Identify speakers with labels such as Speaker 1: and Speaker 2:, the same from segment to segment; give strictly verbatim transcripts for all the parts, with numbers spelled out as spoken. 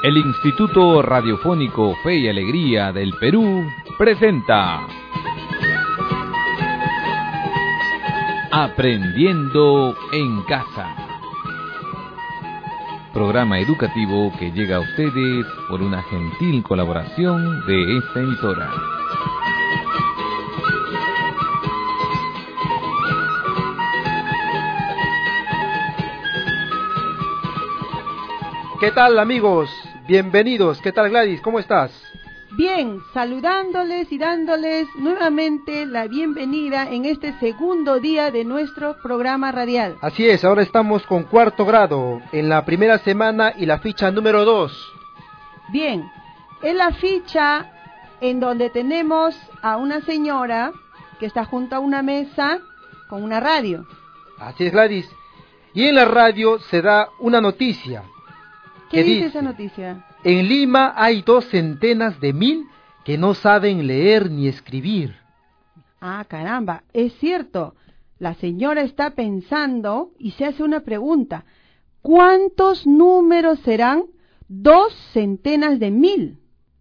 Speaker 1: El Instituto Radiofónico Fe y Alegría del Perú presenta Aprendiendo en Casa, programa educativo que llega a ustedes por una gentil colaboración de esta emisora.
Speaker 2: ¿Qué tal, amigos? Bienvenidos. ¿Qué tal, Gladys? ¿Cómo estás?
Speaker 3: Bien, saludándoles y dándoles nuevamente la bienvenida en este segundo día de nuestro programa radial.
Speaker 2: Así es, ahora estamos con cuarto grado, en la primera semana y la ficha número dos.
Speaker 3: Bien, es la ficha en donde tenemos a una señora que está junto a una mesa con una radio.
Speaker 2: Así es, Gladys. Y en la radio se da una noticia.
Speaker 3: ¿Qué dice,
Speaker 2: dice
Speaker 3: esa noticia?
Speaker 2: En Lima hay dos centenas de mil que no saben leer ni escribir.
Speaker 3: Ah, caramba, es cierto. La señora está pensando y se hace una pregunta. ¿Cuántos números serán dos centenas de mil?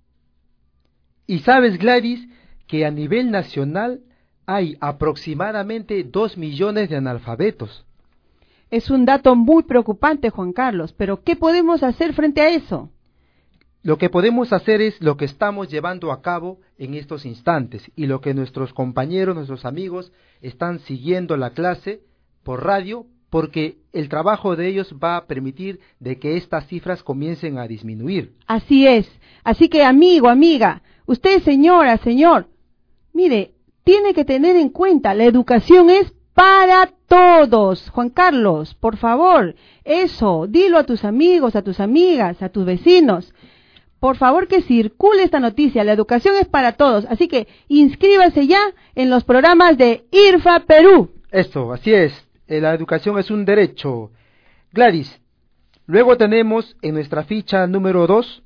Speaker 2: Y sabes, Gladys, que a nivel nacional hay aproximadamente dos millones de analfabetos.
Speaker 3: Es un dato muy preocupante, Juan Carlos, pero ¿qué podemos hacer frente a eso?
Speaker 2: Lo que podemos hacer es lo que estamos llevando a cabo en estos instantes y lo que nuestros compañeros, nuestros amigos están siguiendo la clase por radio, porque el trabajo de ellos va a permitir de que estas cifras comiencen a disminuir.
Speaker 3: Así es. Así que, amigo, amiga, usted, señora, señor, mire, tiene que tener en cuenta, la educación es para todos. Juan Carlos, por favor, eso, dilo a tus amigos, a tus amigas, a tus vecinos. Por favor, que circule esta noticia. La educación es para todos. Así que inscríbase ya en los programas de I R F A Perú.
Speaker 2: Esto, así es. La educación es un derecho. Gladys, luego tenemos en nuestra ficha número dos,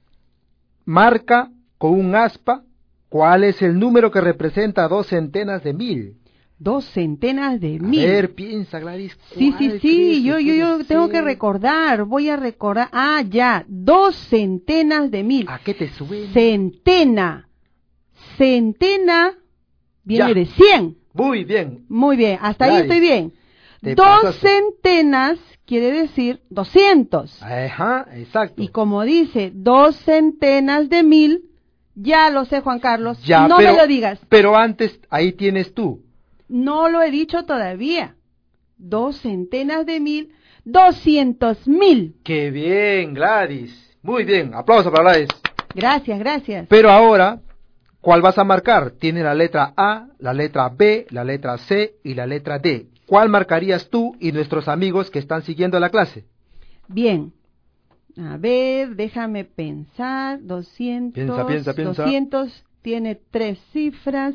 Speaker 2: marca con un aspa, ¿cuál es el número que representa dos centenas de mil?
Speaker 3: Dos centenas de mil.
Speaker 2: A ver, piensa, Gladys.
Speaker 3: Sí, sí, sí, yo, yo, yo tengo que recordar, voy a recordar. Ah, ya, dos centenas de mil.
Speaker 2: ¿A qué te suena?
Speaker 3: Centena. Centena viene
Speaker 2: ya.
Speaker 3: de cien.
Speaker 2: Muy bien.
Speaker 3: Muy bien, hasta Gladys, ahí estoy bien. Dos
Speaker 2: pasaste.
Speaker 3: centenas quiere decir doscientos.
Speaker 2: Ajá, exacto.
Speaker 3: Y como dice dos centenas de mil, ya lo sé, Juan Carlos,
Speaker 2: ya,
Speaker 3: no
Speaker 2: pero,
Speaker 3: me lo digas.
Speaker 2: Pero antes, ahí tienes tú.
Speaker 3: No lo he dicho todavía. Dos centenas de mil, doscientos mil.
Speaker 2: ¡Qué bien, Gladys! Muy bien, aplauso para Gladys.
Speaker 3: Gracias, gracias.
Speaker 2: Pero ahora, ¿cuál vas a marcar? Tiene la letra A, la letra B, la letra C y la letra D. ¿Cuál marcarías tú y nuestros amigos que están siguiendo la clase?
Speaker 3: Bien. A ver, déjame pensar. doscientos.
Speaker 2: Piensa, piensa, piensa.
Speaker 3: doscientos tiene tres cifras.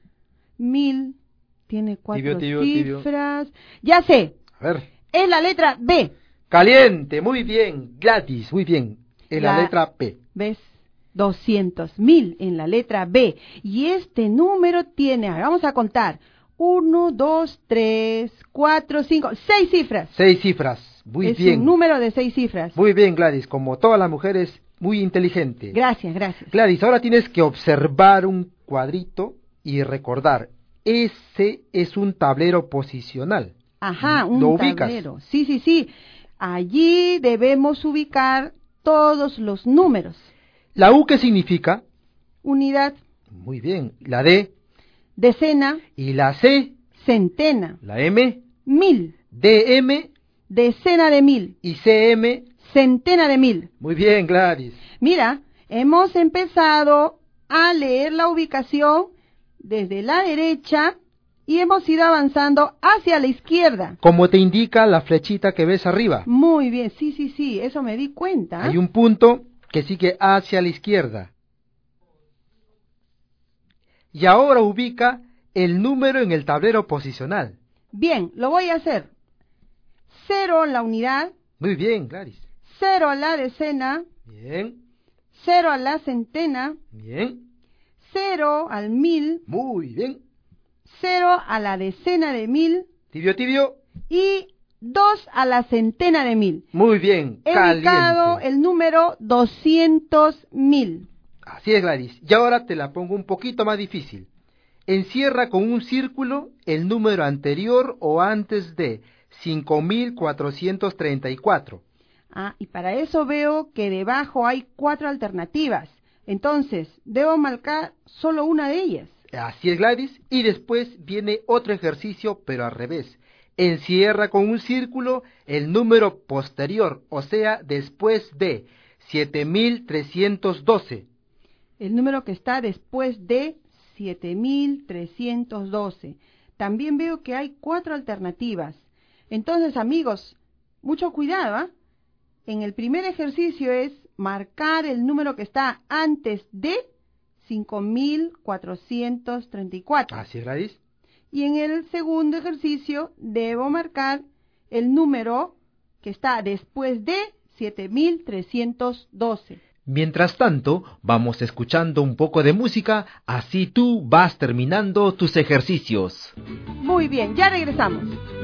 Speaker 3: mil tiene cuatro
Speaker 2: tibio, tibio,
Speaker 3: cifras.
Speaker 2: tibio.
Speaker 3: Ya sé.
Speaker 2: A ver.
Speaker 3: Es la letra B.
Speaker 2: Caliente, muy bien. Gladys, muy bien. En la, la letra B.
Speaker 3: ¿Ves? doscientos mil en la letra B. Y este número tiene, ahora vamos a contar. uno, dos, tres, cuatro, cinco, seis cifras.
Speaker 2: Seis cifras, muy
Speaker 3: es
Speaker 2: bien.
Speaker 3: Es un número de seis cifras.
Speaker 2: Muy bien, Gladys, como todas las mujeres, muy inteligente.
Speaker 3: Gracias, gracias.
Speaker 2: Gladys, ahora tienes que observar un cuadrito y recordar. Ese es un tablero posicional.
Speaker 3: Ajá, un
Speaker 2: ¿Lo ubicas?
Speaker 3: tablero. Sí, sí, sí. Allí debemos ubicar todos los números.
Speaker 2: ¿La U qué significa?
Speaker 3: Unidad.
Speaker 2: Muy bien. ¿La D?
Speaker 3: Decena.
Speaker 2: ¿Y la C?
Speaker 3: Centena.
Speaker 2: ¿La M?
Speaker 3: Mil.
Speaker 2: ¿D M?
Speaker 3: Decena de mil.
Speaker 2: ¿Y C M?
Speaker 3: Centena de mil.
Speaker 2: Muy bien, Gladys.
Speaker 3: Mira, hemos empezado a leer la ubicación desde la derecha y hemos ido avanzando hacia la izquierda.
Speaker 2: Como te indica la flechita que ves arriba.
Speaker 3: Muy bien, sí, sí, sí, eso me di cuenta.
Speaker 2: Hay un punto que sigue hacia la izquierda. Y ahora ubica el número en el tablero posicional.
Speaker 3: Bien, lo voy a hacer. Cero la unidad.
Speaker 2: Muy bien, Gladys.
Speaker 3: Cero la decena.
Speaker 2: Bien.
Speaker 3: Cero a la centena.
Speaker 2: Bien.
Speaker 3: Cero al mil.
Speaker 2: Muy bien.
Speaker 3: Cero a la decena de mil.
Speaker 2: Tibio, tibio.
Speaker 3: Y dos a la centena de mil.
Speaker 2: Muy bien,
Speaker 3: He
Speaker 2: caliente.
Speaker 3: ubicado el número doscientos mil.
Speaker 2: Así es, Gladys. Y ahora te la pongo un poquito más difícil. Encierra con un círculo el número anterior o antes de cinco mil cuatrocientos treinta y cuatro.
Speaker 3: Ah, y para eso veo que debajo hay cuatro alternativas. Entonces, debo marcar solo una de ellas.
Speaker 2: Así es, Gladys. Y después viene otro ejercicio, pero al revés. Encierra con un círculo el número posterior, o sea, después de siete mil trescientos doce.
Speaker 3: El número que está después de siete mil trescientos doce. También veo que hay cuatro alternativas. Entonces, amigos, mucho cuidado, ¿eh? En el primer ejercicio es marcar el número que está antes de cinco mil cuatrocientos treinta y cuatro.
Speaker 2: Así es, Gladys.
Speaker 3: Y en el segundo ejercicio debo marcar el número que está después de siete mil trescientos doce.
Speaker 2: Mientras tanto, vamos escuchando un poco de música, así tú vas terminando tus ejercicios.
Speaker 3: Muy bien, ya regresamos.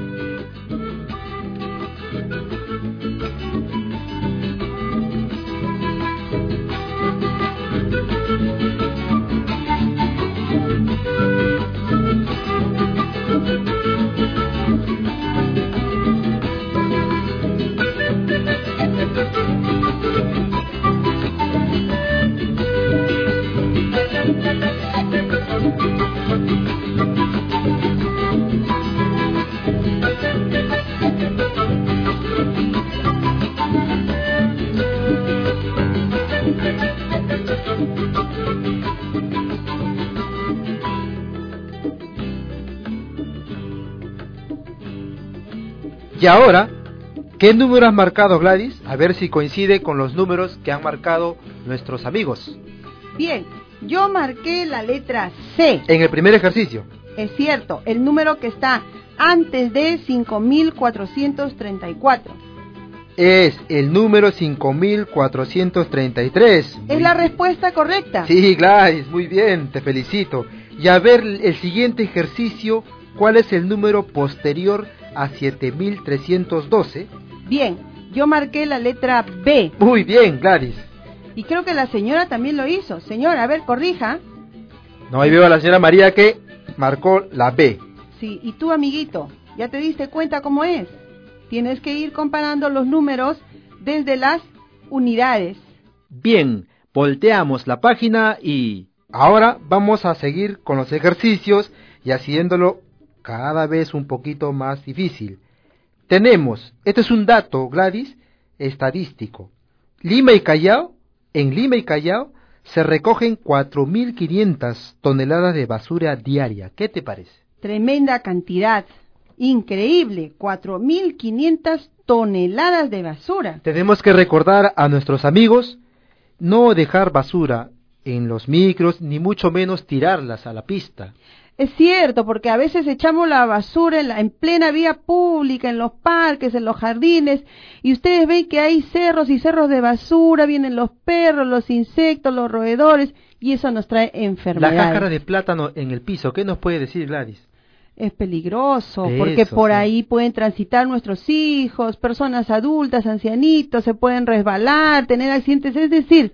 Speaker 2: Y ahora, ¿qué número has marcado, Gladys? A ver si coincide con los números que han marcado nuestros amigos.
Speaker 3: Bien, yo marqué la letra C.
Speaker 2: En el primer ejercicio.
Speaker 3: Es cierto, el número que está antes de cinco mil cuatrocientos treinta y cuatro.
Speaker 2: Es el número cinco mil cuatrocientos treinta y tres.
Speaker 3: Es la respuesta correcta.
Speaker 2: Sí, Gladys, muy bien, te felicito. Y a ver el siguiente ejercicio, ¿cuál es el número posterior a siete mil trescientos doce?
Speaker 3: Bien, yo marqué la letra B.
Speaker 2: Muy bien, Gladys.
Speaker 3: Y creo que la señora también lo hizo. Señora, a ver, corrija.
Speaker 2: No, ahí veo a la señora María que marcó la B.
Speaker 3: Sí, y tú, amiguito, ¿ya te diste cuenta cómo es? Tienes que ir comparando los números desde las unidades.
Speaker 2: Bien, volteamos la página y ahora vamos a seguir con los ejercicios y haciéndolo cada vez un poquito más difícil. Tenemos, este es un dato, Gladys, estadístico. Lima y Callao, en Lima y Callao se recogen cuatro mil quinientas toneladas de basura diaria. ¿Qué te parece?
Speaker 3: Tremenda cantidad. Increíble, cuatro mil quinientas toneladas de basura.
Speaker 2: Tenemos que recordar a nuestros amigos no dejar basura en los micros, ni mucho menos tirarlas a la pista.
Speaker 3: Es cierto, porque a veces echamos la basura en, la, en plena vía pública, en los parques, en los jardines, y ustedes ven que hay cerros y cerros de basura, vienen los perros, los insectos, los roedores, y eso nos trae enfermedades.
Speaker 2: La cáscara de plátano en el piso, ¿qué nos puede decir, Gladys?
Speaker 3: Es peligroso,
Speaker 2: Eso,
Speaker 3: porque por
Speaker 2: sí.
Speaker 3: ahí pueden transitar nuestros hijos, personas adultas, ancianitos, se pueden resbalar, tener accidentes, es decir,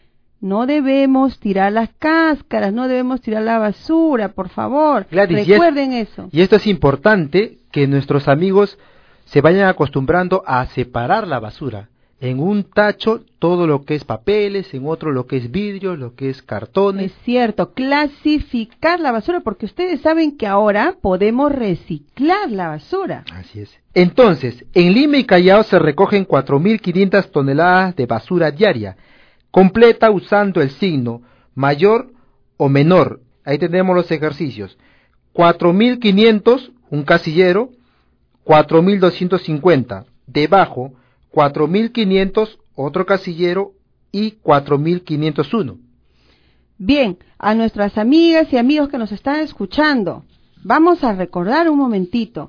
Speaker 3: no debemos tirar las cáscaras, no debemos tirar la basura, por favor,
Speaker 2: Gladys,
Speaker 3: recuerden
Speaker 2: y es,
Speaker 3: eso.
Speaker 2: Y esto es importante, que nuestros amigos se vayan acostumbrando a separar la basura. En un tacho todo lo que es papeles, en otro lo que es vidrio, lo que es cartones.
Speaker 3: Es cierto, clasificar la basura, porque ustedes saben que ahora podemos reciclar la basura.
Speaker 2: Así es. Entonces, en Lima y Callao se recogen cuatro mil quinientas toneladas de basura diaria, completa usando el signo mayor o menor. Ahí tenemos los ejercicios. cuatro mil quinientos, un casillero, cuatro mil doscientos cincuenta. Debajo, cuatro mil quinientos, otro casillero, y cuatro mil quinientos uno.
Speaker 3: Bien, a nuestras amigas y amigos que nos están escuchando, vamos a recordar un momentito.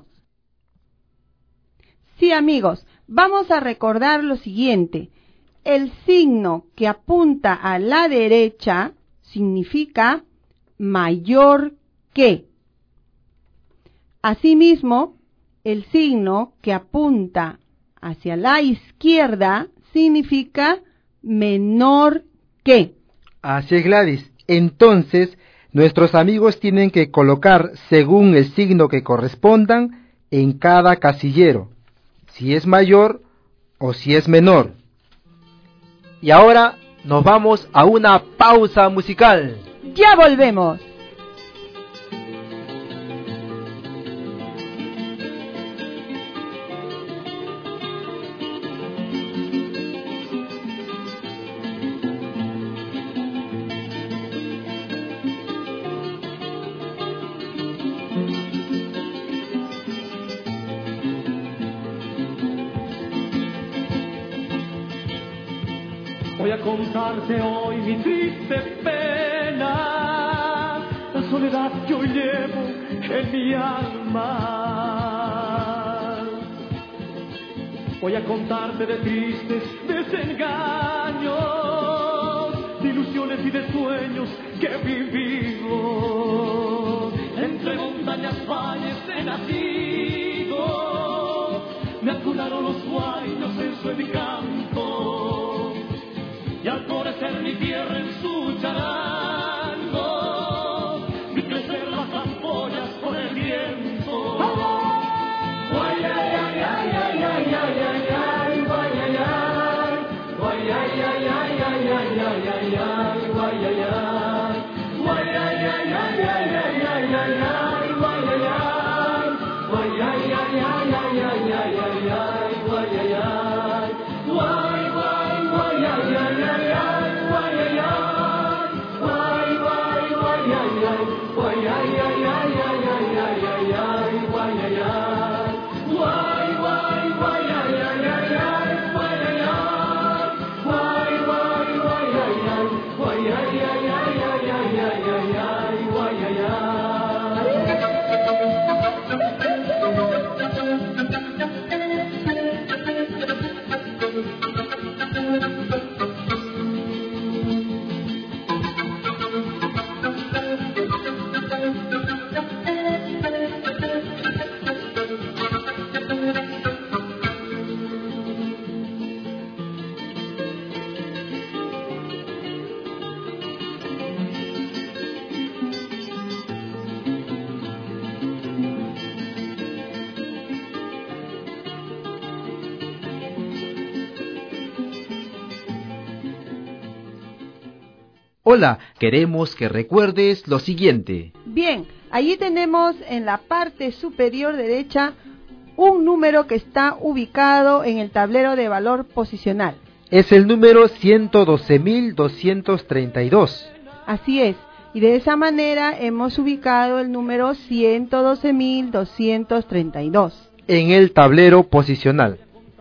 Speaker 3: Sí, amigos, vamos a recordar lo siguiente. El signo que apunta a la derecha significa mayor que. Asimismo, el signo que apunta hacia la izquierda significa menor que.
Speaker 2: Así es, Gladys. Entonces, nuestros amigos tienen que colocar según el signo que correspondan en cada casillero, si es mayor o si es menor. Y ahora nos vamos a una pausa musical.
Speaker 3: ¡Ya volvemos!
Speaker 4: Voy a contarte hoy mi triste pena, la soledad que hoy llevo en mi alma. Voy a contarte de tristes desengaños, de ilusiones y de sueños que he vivido. Entre montañas, valles he nacido, me acunaron los sueños en su encanto. Y al florecer mi tierra en su charango, vi crecer las ampollas por el viento. Guay, ay, ay, ay, ay, ay, ay, ay, ay, guay, ay, ay, guay, ay, ay, ay, ay, ay, ay, ay, ay, guay, ay, ay, guay, ay, ay, ay, ay, ay, ay, ay, ay, guay, ay, ay, guay, ay, ay, ay, ay, ay, ay, ay, guay, ay, ay.
Speaker 2: Hola, queremos que recuerdes lo siguiente.
Speaker 3: Bien, allí tenemos en la parte superior derecha un número que está ubicado en el tablero de valor posicional.
Speaker 2: Es el número ciento doce mil doscientos treinta y dos.
Speaker 3: Así es, y de esa manera hemos ubicado el número ciento doce mil doscientos treinta y dos.
Speaker 2: En el tablero posicional.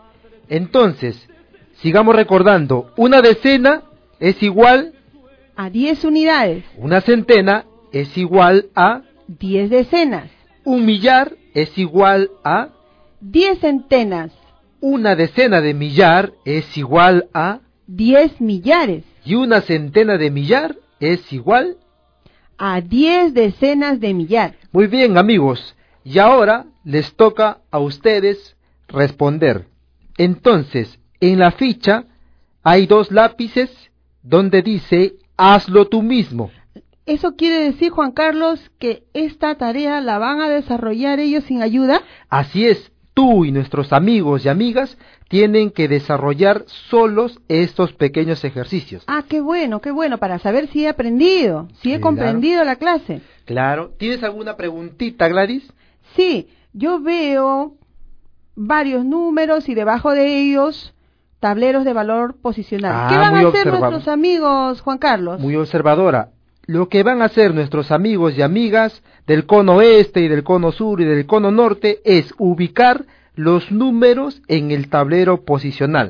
Speaker 2: Entonces, sigamos recordando, una decena es igual
Speaker 3: a diez unidades.
Speaker 2: Una centena es igual a
Speaker 3: diez decenas.
Speaker 2: Un millar es igual a
Speaker 3: diez centenas.
Speaker 2: Una decena de millar es igual a
Speaker 3: diez millares.
Speaker 2: Y una centena de millar es igual
Speaker 3: a diez decenas de millar.
Speaker 2: Muy bien, amigos, y ahora les toca a ustedes responder. Entonces, en la ficha hay dos lápices donde dice hazlo tú mismo.
Speaker 3: ¿Eso quiere decir, Juan Carlos, que esta tarea la van a desarrollar ellos sin ayuda?
Speaker 2: Así es, tú y nuestros amigos y amigas tienen que desarrollar solos estos pequeños ejercicios.
Speaker 3: Ah, qué bueno, qué bueno, para saber si he aprendido, si he
Speaker 2: Claro.
Speaker 3: comprendido la clase.
Speaker 2: Claro. ¿Tienes alguna preguntita, Gladys?
Speaker 3: Sí, yo veo varios números y debajo de ellos tableros de valor posicional.
Speaker 2: Ah,
Speaker 3: ¿Qué van
Speaker 2: muy
Speaker 3: a hacer
Speaker 2: observado.
Speaker 3: nuestros amigos, Juan Carlos?
Speaker 2: Muy observadora. Lo que van a hacer nuestros amigos y amigas del cono este y del cono sur y del cono norte es ubicar los números en el tablero posicional.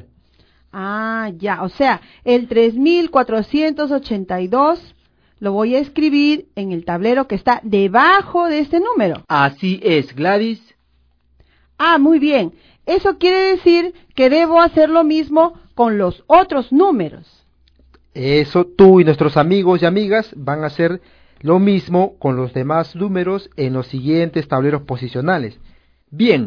Speaker 3: Ah, ya, o sea, el tres mil cuatrocientos ochenta y dos lo voy a escribir en el tablero que está debajo de este número.
Speaker 2: Así es, Gladys.
Speaker 3: Ah, muy bien. Eso quiere decir que debo hacer lo mismo con los otros números.
Speaker 2: Eso, tú y nuestros amigos y amigas van a hacer lo mismo con los demás números en los siguientes tableros posicionales. Bien,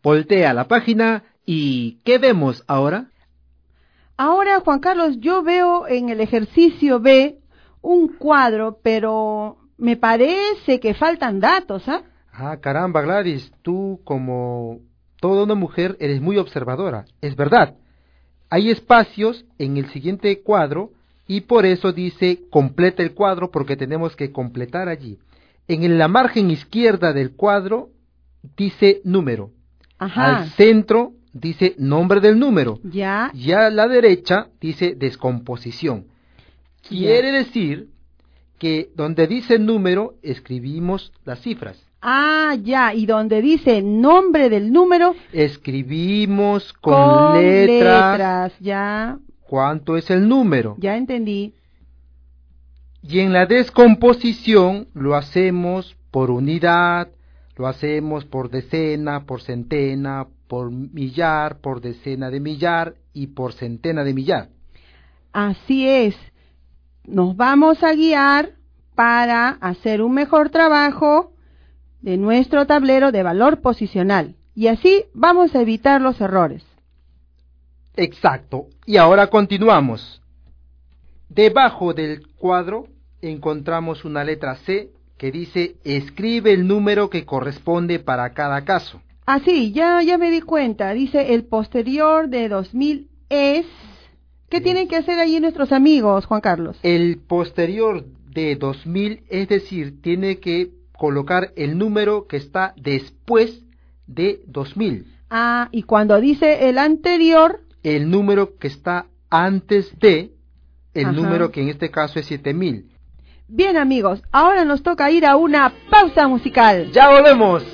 Speaker 2: Voltea la página y ¿qué vemos ahora?
Speaker 3: Ahora, Juan Carlos, yo veo en el ejercicio B un cuadro, pero me parece que faltan datos, ¿ah?
Speaker 2: Ah, caramba, Gladys, tú como toda una mujer eres muy observadora. Es verdad, hay espacios en el siguiente cuadro y por eso dice completa el cuadro porque tenemos que completar allí. En la margen izquierda del cuadro dice número.
Speaker 3: Ajá.
Speaker 2: Al centro dice nombre del número.
Speaker 3: Ya.
Speaker 2: Y a la derecha dice descomposición. Quiere
Speaker 3: Ya.
Speaker 2: decir que donde dice número escribimos las cifras.
Speaker 3: Ah, ya, y donde dice nombre del número,
Speaker 2: Escribimos con,
Speaker 3: con
Speaker 2: letras,
Speaker 3: letras, ya,
Speaker 2: cuánto es el número.
Speaker 3: ya entendí.
Speaker 2: Y en la descomposición lo hacemos por unidad, lo hacemos por decena, por centena, por millar, por decena de millar y por centena de millar.
Speaker 3: Así es. Nos vamos a guiar para hacer un mejor trabajo de nuestro tablero de valor posicional. Y así vamos a evitar los errores.
Speaker 2: Exacto. Y ahora continuamos. Debajo del cuadro encontramos una letra C que dice escribe el número que corresponde para cada caso.
Speaker 3: Ah, sí, ya, ya me di cuenta. Dice el posterior de dos mil es... ¿Qué
Speaker 2: Sí.
Speaker 3: tienen que hacer allí nuestros amigos, Juan Carlos?
Speaker 2: El posterior de dos mil, es decir, tiene que colocar el número que está después de dos mil.
Speaker 3: Ah, y cuando dice el anterior...
Speaker 2: El número que está antes de el
Speaker 3: Ajá.
Speaker 2: número que en este caso es siete mil.
Speaker 3: Bien, amigos, ahora nos toca ir a una pausa musical.
Speaker 2: ¡Ya volvemos!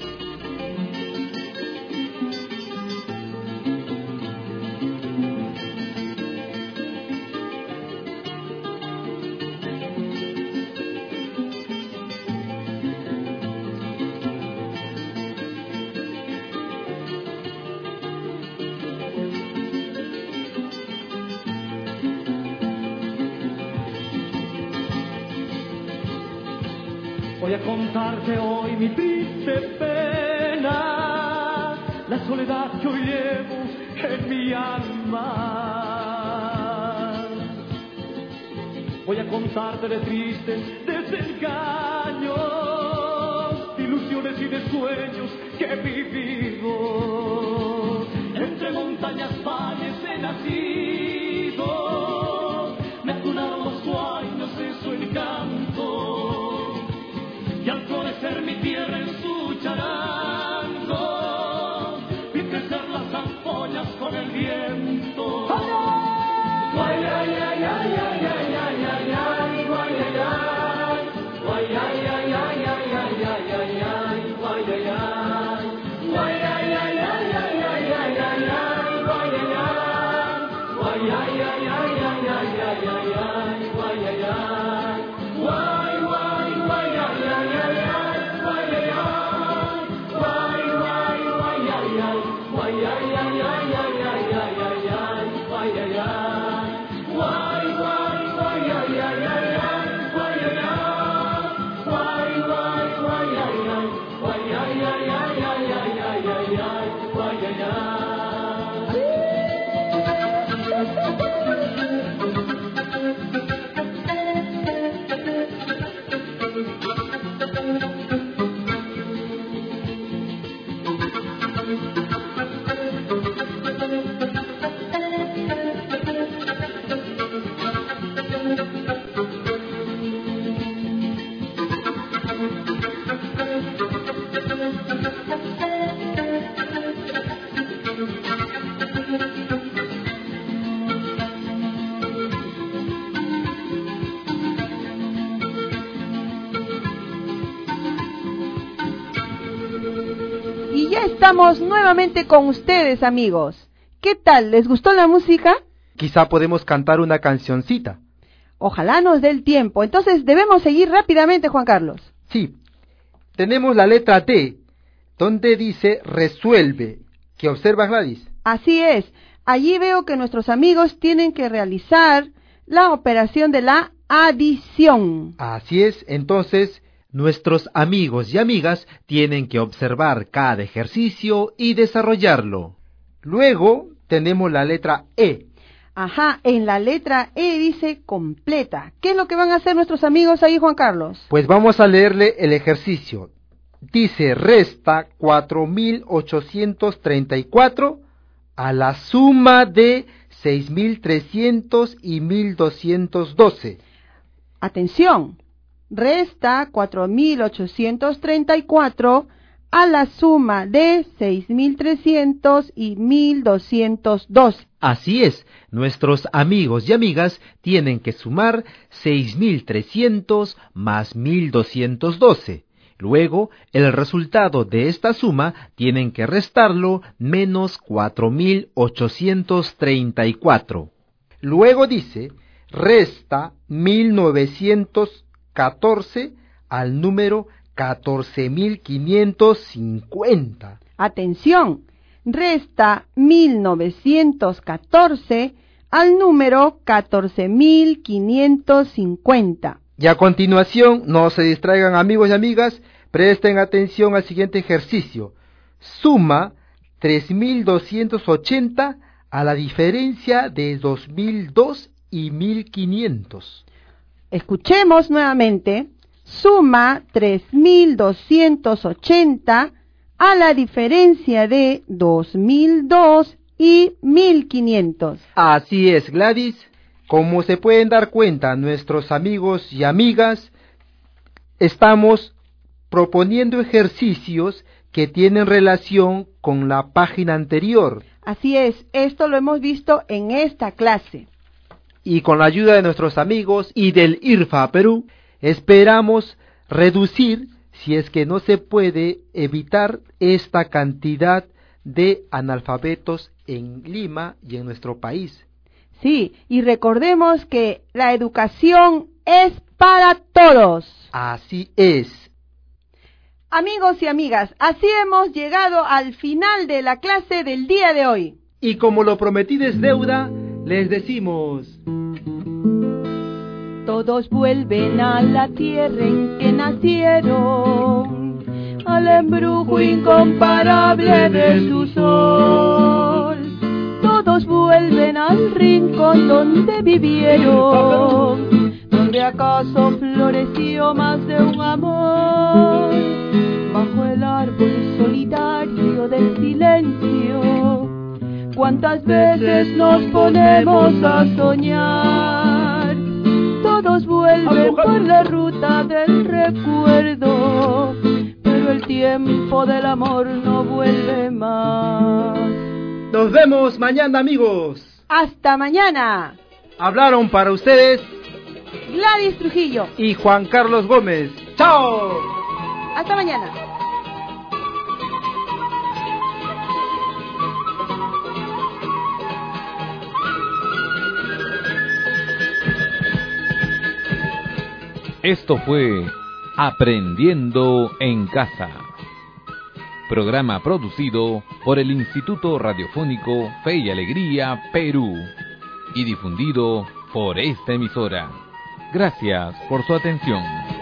Speaker 4: Voy a contarte hoy mi triste pena, la soledad que hoy llevo en mi alma. Voy a contarte de tristes desengaños, de ilusiones y de sueños que he vivido. Entre montañas valles he nacido, me acunaron los sueños de su encanto. Y al florecer mi tierra en su charango, vi crecer las ampollas con el viento. ¡Ay, ay, ay, ay, ay, ay, ay, ay, ay, ay, guay, ay, ay, guay, ay, ay, ay, ay, ay, ay, ay, ay, guay, ay, ay, guay, ay, ay, ay, ay, ay, ay, ay, ay, guay, ay, ay, guay, ay, ay, ay, ay, ay, ay, ay, ay, guay, ay, ay, guay, guay, guay, ay, ay, ay, ay, guay, ay, ay, guay, guay, guay, ay, ay, guay, ay, ay, ay, ay, ay, ay, ay, ay, guay, ay, ay, guay, guay, guay, ay, ay, ay, ay, guay, ay, ay, guay, guay, guay, ay, ay, guay, ay, ay, ay, guay, ay, ay.
Speaker 3: Y ya estamos nuevamente con ustedes, amigos. ¿Qué tal? ¿Les gustó la música?
Speaker 2: Quizá podemos cantar una cancioncita.
Speaker 3: Ojalá nos dé el tiempo. Entonces debemos seguir rápidamente, Juan Carlos.
Speaker 2: Sí, tenemos la letra D, donde dice resuelve. ¿Qué observas, Gladys?
Speaker 3: Así es. Allí veo que nuestros amigos tienen que realizar la operación de la adición.
Speaker 2: Así es, entonces Nuestros amigos y amigas tienen que observar cada ejercicio y desarrollarlo. Luego tenemos la letra E.
Speaker 3: Ajá, en la letra E dice completa. ¿Qué es lo que van a hacer nuestros amigos ahí, Juan Carlos?
Speaker 2: Pues vamos a leerle el ejercicio. Dice, resta cuatro mil ochocientos treinta y cuatro a la suma de seis mil trescientos y mil doscientos doce.
Speaker 3: Atención, resta cuatro mil ochocientos treinta y cuatro a la suma de seis mil trescientos y mil doscientos doce.
Speaker 2: Así es, nuestros amigos y amigas tienen que sumar seis mil trescientos más mil doscientos doce. Luego, el resultado de esta suma tienen que restarlo menos cuatro mil ochocientos treinta y cuatro. Luego dice, resta mil novecientos catorce al número catorce mil quinientos cincuenta.
Speaker 3: Atención, resta mil novecientos catorce al número catorce mil quinientos cincuenta.
Speaker 2: Y a continuación, no se distraigan amigos y amigas, presten atención al siguiente ejercicio. Suma tres mil doscientos ochenta a la diferencia de dos mil dos y mil quinientos.
Speaker 3: Escuchemos nuevamente. Suma tres mil doscientos ochenta a la diferencia de dos mil dos y mil quinientos.
Speaker 2: Así es, Gladys. Como se pueden dar cuenta nuestros amigos y amigas, estamos proponiendo ejercicios que tienen relación con la página anterior.
Speaker 3: Así es, esto lo hemos visto en esta clase.
Speaker 2: Y con la ayuda de nuestros amigos y del I R F A Perú, esperamos reducir, si es que no se puede evitar, esta cantidad de analfabetos en Lima y en nuestro país.
Speaker 3: Sí, y recordemos que la educación es para todos.
Speaker 2: Así es.
Speaker 3: Amigos y amigas, así hemos llegado al final de la clase del día de hoy.
Speaker 2: Y como lo prometí es deuda, les decimos...
Speaker 3: Todos vuelven a la tierra en que nacieron, al embrujo incomparable de su sol. Todos vuelven al rincón donde vivieron, donde acaso floreció más de un amor. Bajo el árbol solitario del silencio, cuántas veces nos ponemos a soñar. Todos vuelven por la ruta del recuerdo, pero el tiempo del amor no vuelve más.
Speaker 2: Nos vemos mañana, amigos.
Speaker 3: Hasta mañana.
Speaker 2: Hablaron para ustedes
Speaker 3: Gladys Trujillo
Speaker 2: y Juan Carlos Gómez. ¡Chao!
Speaker 3: Hasta mañana.
Speaker 1: Esto fue Aprendiendo en Casa, programa producido por el Instituto Radiofónico Fe y Alegría Perú y difundido por esta emisora. Gracias por su atención.